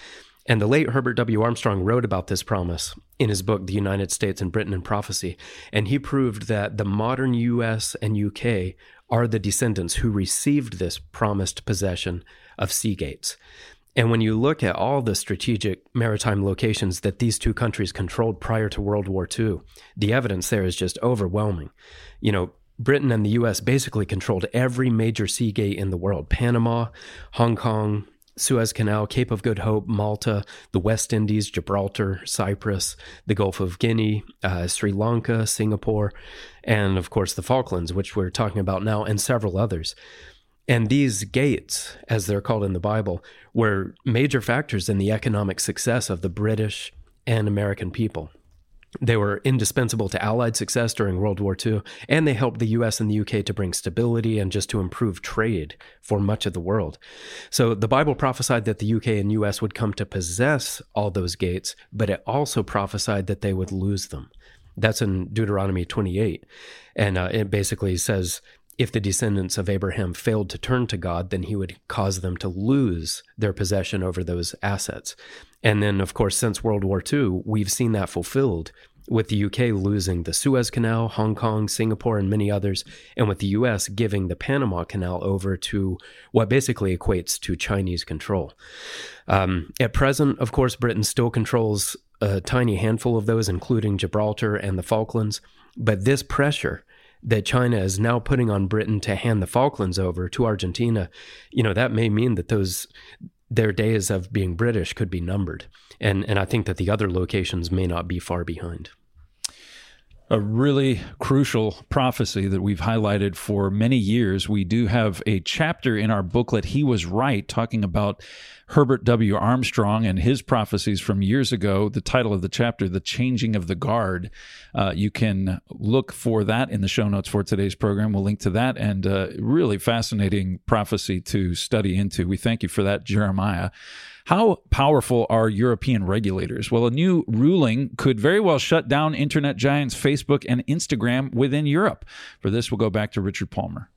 And the late Herbert W. Armstrong wrote about this promise in his book, The United States and Britain in Prophecy. And he proved that the modern U S and U K are the descendants who received this promised possession of sea gates. And when you look at all the strategic maritime locations that these two countries controlled prior to World War Two, the evidence there is just overwhelming. You know, Britain and the U S basically controlled every major sea gate in the world: Panama, Hong Kong, Suez Canal, Cape of Good Hope, Malta, the West Indies, Gibraltar, Cyprus, the Gulf of Guinea, uh, Sri Lanka, Singapore, and of course the Falklands, which we're talking about now, and several others. And these gates, as they're called in the Bible, were major factors in the economic success of the British and American people. They were indispensable to Allied success during World War Two, and they helped the U S and the U K to bring stability and just to improve trade for much of the world. So the Bible prophesied that the U K and U S would come to possess all those gates, but it also prophesied that they would lose them. That's in Deuteronomy twenty-eight. And uh, it basically says, if the descendants of Abraham failed to turn to God, then he would cause them to lose their possession over those assets. And then, of course, since World War Two, we've seen that fulfilled, with the U K losing the Suez Canal, Hong Kong, Singapore, and many others, and with the U S giving the Panama Canal over to what basically equates to Chinese control. Um, at present, of course, Britain still controls a tiny handful of those, including Gibraltar and the Falklands, but this pressure that China is now putting on Britain to hand the Falklands over to Argentina, you know, that may mean that those their days of being British could be numbered. And and I think that the other locations may not be far behind. A really crucial prophecy that we've highlighted for many years. We do have a chapter in our booklet, He Was Right, talking about Herbert W. Armstrong and his prophecies from years ago. The title of the chapter, The Changing of the Guard. Uh, you can look for that in the show notes for today's program. We'll link to that, and uh, really fascinating prophecy to study into. We thank you for that, Jeremiah. How powerful are European regulators? Well, a new ruling could very well shut down internet giants Facebook and Instagram within Europe. For this, we'll go back to Richard Palmer.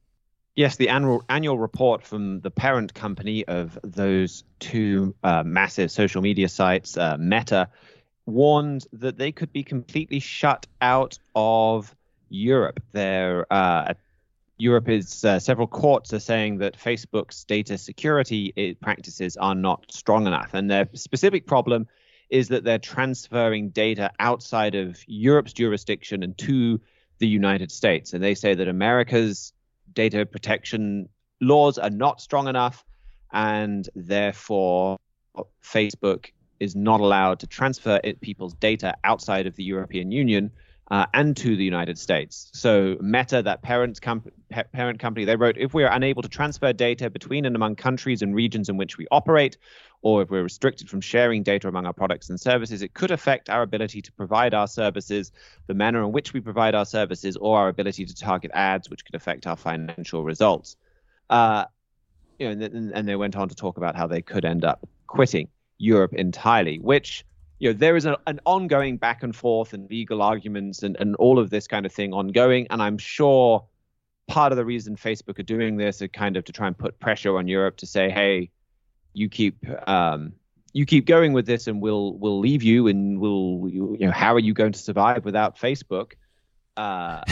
Yes, the annual annual report from the parent company of those two uh, massive social media sites, uh, Meta, warned that they could be completely shut out of Europe. Their uh, Europe is uh, several courts are saying that Facebook's data security practices are not strong enough, and their specific problem is that they're transferring data outside of Europe's jurisdiction and to the United States. And they say that America's data protection laws are not strong enough, and therefore Facebook is not allowed to transfer it, people's data outside of the European Union uh, and to the United States. So Meta, that parent, com- parent company, they wrote, if we are unable to transfer data between and among countries and regions in which we operate, or if we're restricted from sharing data among our products and services, it could affect our ability to provide our services, the manner in which we provide our services, or our ability to target ads, which could affect our financial results. Uh, you know, and, th- and they went on to talk about how they could end up quitting Europe entirely, which, you know, there is a, an ongoing back and forth and legal arguments and, and all of this kind of thing ongoing. And I'm sure part of the reason Facebook are doing this is kind of to try and put pressure on Europe to say, hey, you keep um, you keep going with this, and we'll we'll leave you, and we'll you know how are you going to survive without Facebook? Uh,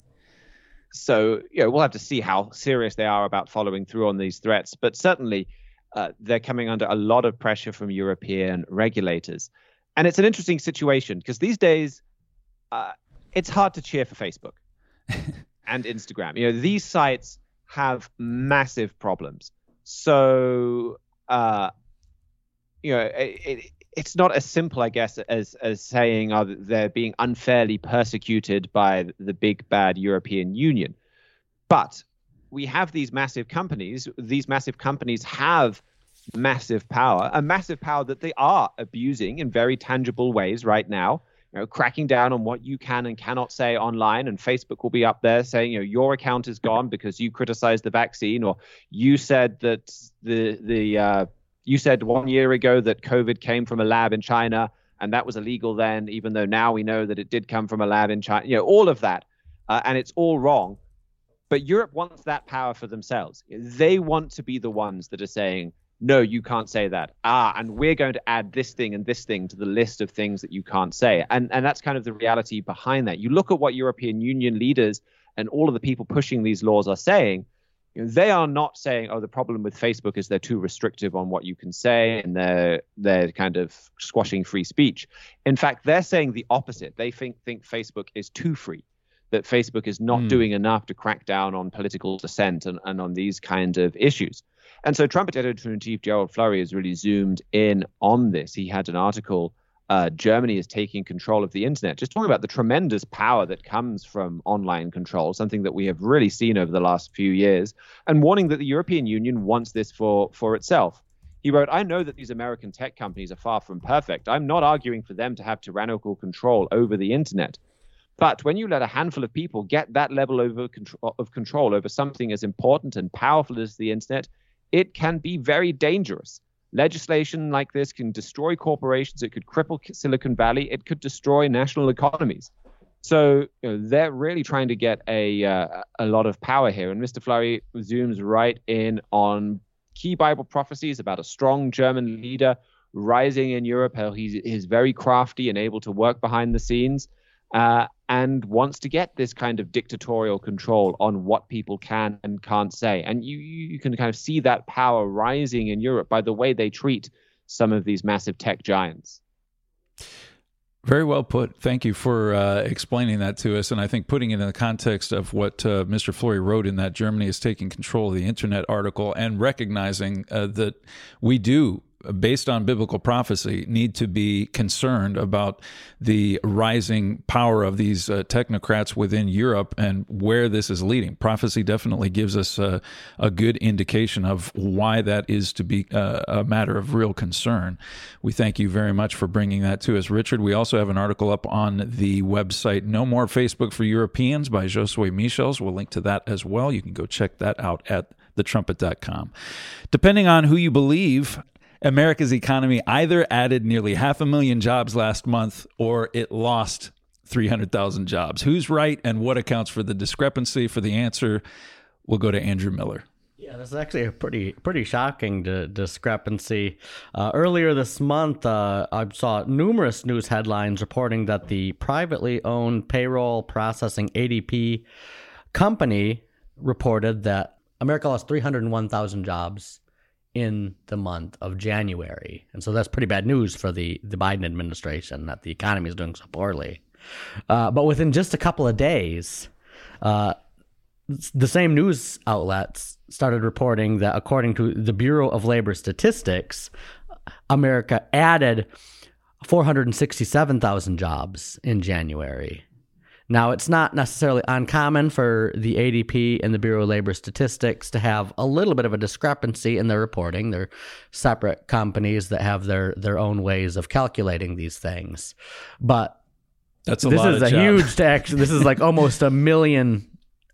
so you know we'll have to see how serious they are about following through on these threats. But certainly, uh, they're coming under a lot of pressure from European regulators, and it's an interesting situation because these days uh, it's hard to cheer for Facebook and Instagram. You know these sites have massive problems. So. Uh, you know, it, it, it's not as simple, I guess, as as saying oh, they're being unfairly persecuted by the big bad European Union. But we have these massive companies. These massive companies have massive power, a massive power that they are abusing in very tangible ways right now. You know, cracking down on what you can and cannot say online, and Facebook will be up there saying, you know, your account is gone because you criticized the vaccine, or you said that the the uh, you said one year ago that COVID came from a lab in China, and that was illegal then, even though now we know that it did come from a lab in China. You know, all of that, uh, and it's all wrong. But Europe wants that power for themselves. They want to be the ones that are saying, no, you can't say that. Ah, and we're going to add this thing and this thing to the list of things that you can't say. And and that's kind of the reality behind that. You look at what European Union leaders and all of the people pushing these laws are saying. You know, they are not saying, oh, the problem with Facebook is they're too restrictive on what you can say and they're they're kind of squashing free speech. In fact, they're saying the opposite. They think think Facebook is too free, that Facebook is not mm. doing enough to crack down on political dissent and, and on these kind of issues. And so Trumpet editor-in-chief Gerald Flurry has really zoomed in on this. He had an article, uh, Germany is taking control of the internet, just talking about the tremendous power that comes from online control, something that we have really seen over the last few years, and warning that the European Union wants this for, for itself. He wrote, I know that these American tech companies are far from perfect. I'm not arguing for them to have tyrannical control over the internet. But when you let a handful of people get that level over control, of control over something as important and powerful as the internet, it can be very dangerous. Legislation like this can destroy corporations. It could cripple Silicon Valley. It could destroy national economies. So you know, they're really trying to get a uh, a lot of power here. And Mister Flurry zooms right in on key Bible prophecies about a strong German leader rising in Europe. How he's, he's very crafty and able to work behind the scenes. Uh, and wants to get this kind of dictatorial control on what people can and can't say. And you, you can kind of see that power rising in Europe by the way they treat some of these massive tech giants. Very well put. Thank you for uh, explaining that to us. And I think putting it in the context of what uh, Mister Flurry wrote in that Germany is taking control of the internet article, and recognizing uh, that we do, based on biblical prophecy, need to be concerned about the rising power of these uh, technocrats within Europe and where this is leading. Prophecy definitely gives us a, a good indication of why that is to be uh, a matter of real concern. We thank you very much for bringing that to us, Richard. We also have an article up on the website, No More Facebook for Europeans by Josue Michels. We'll link to that as well. You can go check that out at the trumpet dot com. Depending on who you believe, America's economy either added nearly half a million jobs last month or it lost three hundred thousand jobs. Who's right and what accounts for the discrepancy? For the answer, we'll go to Andrew Miller. Yeah, this is actually a pretty pretty shocking d- discrepancy. Uh, earlier this month, uh, I saw numerous news headlines reporting that the privately owned payroll processing A D P company reported that America lost three hundred one thousand jobs in the month of January. And so that's pretty bad news for the, the Biden administration, that the economy is doing so poorly. Uh, but within just a couple of days, uh, the same news outlets started reporting that according to the Bureau of Labor Statistics, America added four hundred sixty-seven thousand jobs in January. Now, it's not necessarily uncommon for the A D P and the Bureau of Labor Statistics to have a little bit of a discrepancy in their reporting. They're separate companies that have their, their own ways of calculating these things. But that's a this lot is of a job. huge tax. This is like almost a million.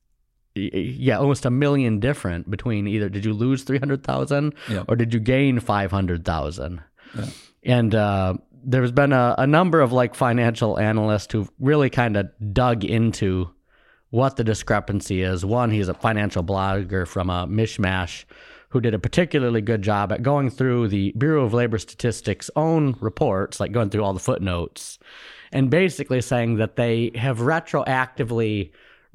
Yeah, almost a million different between either did you lose three hundred thousand yeah. or did you gain five hundred thousand? Yeah. And uh, there's been a, a number of like financial analysts who've really kind of dug into what the discrepancy is. One, he's a financial blogger from a Mishmash who did a particularly good job at going through the Bureau of Labor Statistics' own reports, like going through all the footnotes, and basically saying that they have retroactively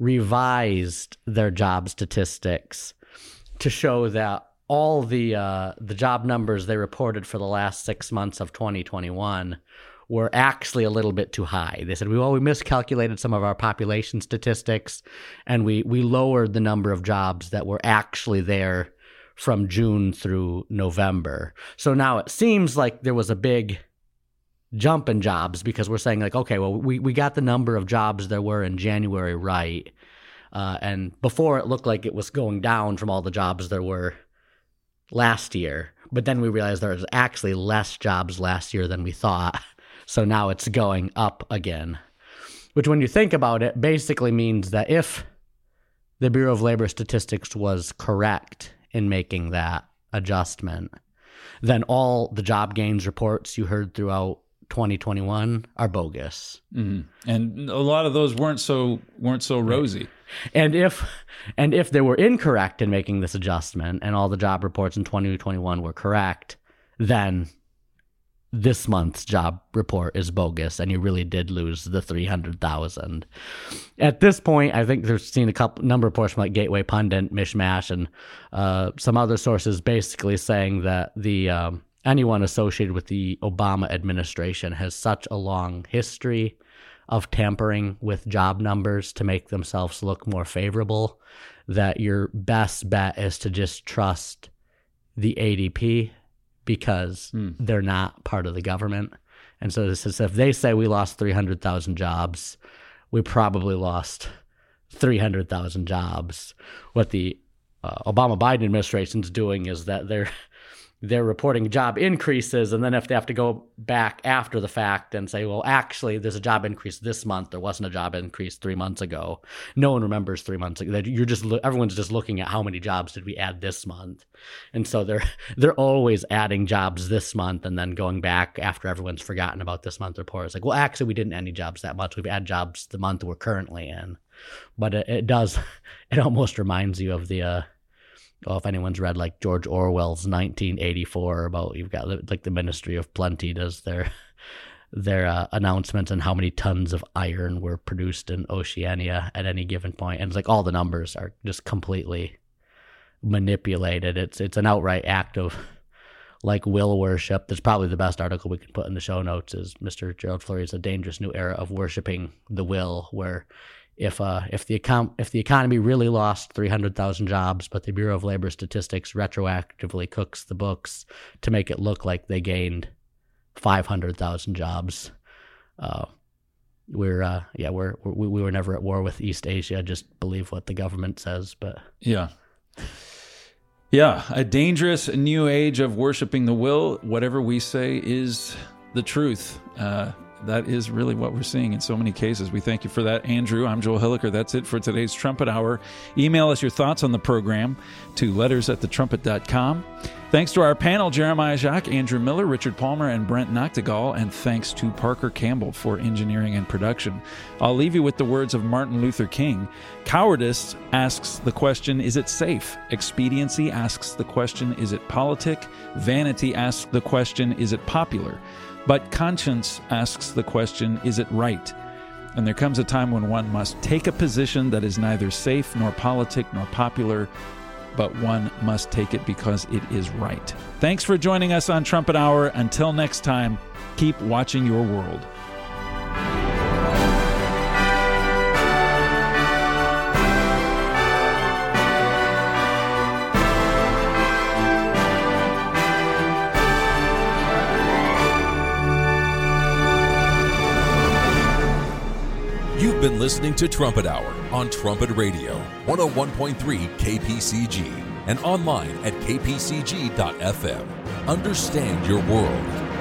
revised their job statistics to show that all the uh, the job numbers they reported for the last six months of twenty twenty-one were actually a little bit too high. They said, well, we miscalculated some of our population statistics, and we, we lowered the number of jobs that were actually there from June through November. So now it seems like there was a big jump in jobs because we're saying like, okay, well, we, we got the number of jobs there were in January right. Uh, and before it looked like it was going down from all the jobs there were last year. But then we realized there was actually less jobs last year than we thought. So now it's going up again, which when you think about it, basically means that if the Bureau of Labor Statistics was correct in making that adjustment, then all the job gains reports you heard throughout twenty twenty-one are bogus. Mm-hmm. And a lot of those weren't so weren't so rosy. And if and if they were incorrect in making this adjustment and all the job reports in twenty twenty-one were correct, then this month's job report is bogus and you really did lose the three hundred thousand. At this point, I think there's seen a couple number of reports from like Gateway Pundit, Mishmash, and uh, some other sources basically saying that the um, anyone associated with the Obama administration has such a long history of tampering with job numbers to make themselves look more favorable that your best bet is to just trust the A D P because mm. they're not part of the government. And so this is, if they say we lost three hundred thousand jobs, we probably lost three hundred thousand jobs. What the uh, Obama-Biden administration is doing is that they're they're reporting job increases, and then if they have to go back after the fact and say, well, actually, there's a job increase this month, there wasn't a job increase three months ago. No one remembers three months ago. You're just everyone's just looking at how many jobs did we add this month, and so they're they're always adding jobs this month and then going back after everyone's forgotten about this month report. It's like, well, actually, we didn't add any jobs that much. We've added jobs the month we're currently in, but it, it does it almost reminds you of the. Uh, Oh, if anyone's read like George Orwell's nineteen eighty-four about you've got like the Ministry of Plenty does their their uh, announcements on how many tons of iron were produced in Oceania at any given point, and it's like all the numbers are just completely manipulated. It's it's an outright act of like will worship. That's probably the best article we can put in the show notes. Is Mister Gerald Flurry's A Dangerous New Era of Worshiping the Will, where If uh if the account if the economy really lost three hundred thousand jobs, but the Bureau of Labor Statistics retroactively cooks the books to make it look like they gained five hundred thousand jobs, uh, we're uh yeah we're, we we were never at war with East Asia. Just believe what the government says. But yeah, yeah, a dangerous new age of worshiping the will. Whatever we say is the truth. Uh, That is really what we're seeing in so many cases. We thank you for that, Andrew. I'm Joel Hilliker. That's it for today's Trumpet Hour. Email us your thoughts on the program to letters at the trumpet dot com. Thanks to our panel, Jeremiah Jacques, Andrew Miller, Richard Palmer, and Brent Noctegal, and thanks to Parker Campbell for engineering and production. I'll leave you with the words of Martin Luther King. Cowardice asks the question, is it safe? Expediency asks the question, is it politic? Vanity asks the question, is it popular? But conscience asks the question, is it right? And there comes a time when one must take a position that is neither safe nor politic nor popular, but one must take it because it is right. Thanks for joining us on Trumpet Hour. Until next time, keep watching your world. You've been listening to Trumpet Hour on Trumpet Radio, one oh one point three K P C G, and online at k p c g dot f m. Understand your world.